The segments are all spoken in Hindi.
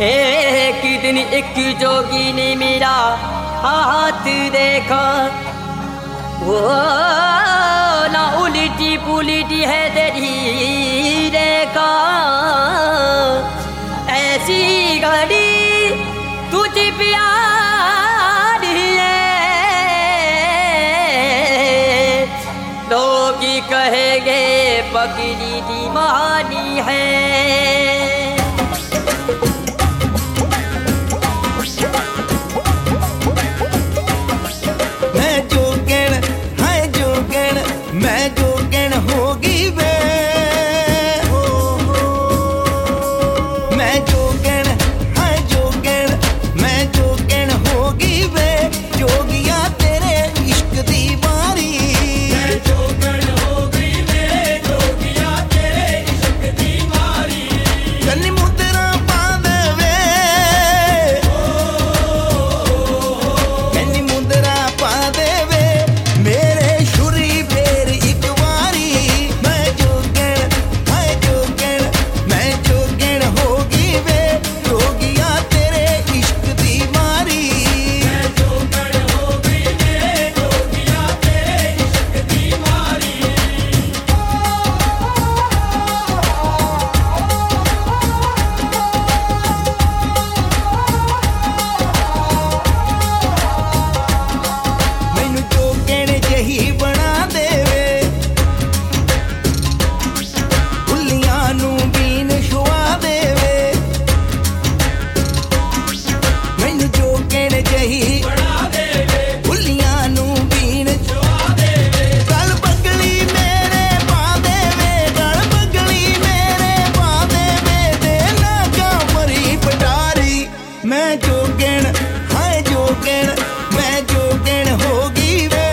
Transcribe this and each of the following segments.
एक दिन एक जोगी ने मेरा हाथ देखा, वो ना उल्टी पुल्टी है तेरी रेखा। ऐसी घड़ी तुझ प्यार है, लोग कहेंगे पगली दीवानी है। मैं जोगण होगी वे, मैं जोगण, हाय जोगण, मैं जोगण होगी वे, जोगिया तेरे इश्क दी बारी। मैं जोगण होगी वे, जोगिया तेरे इश्क दी बारी। कन्नी मुद्रा पा देवे, कन्नी मुद्रा पा देवे, मेरे शुरी मैं जोगण, हाय जोगण, मैं जोगण होगी वे,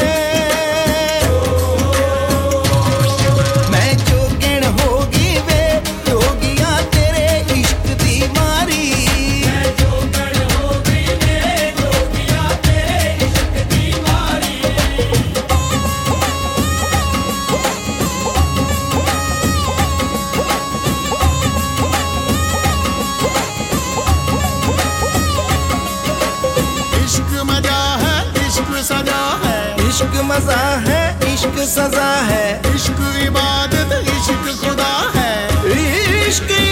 मैं जोगण होगी वे, जोगिया तेरे इश्क दी मारी। मैं जोगण होगी वे, जोगिया तेरे इश्क दी मारी। इश्क मजा है, इश्क सजा है, इश्क इबादत, इश्क खुदा है, इश्क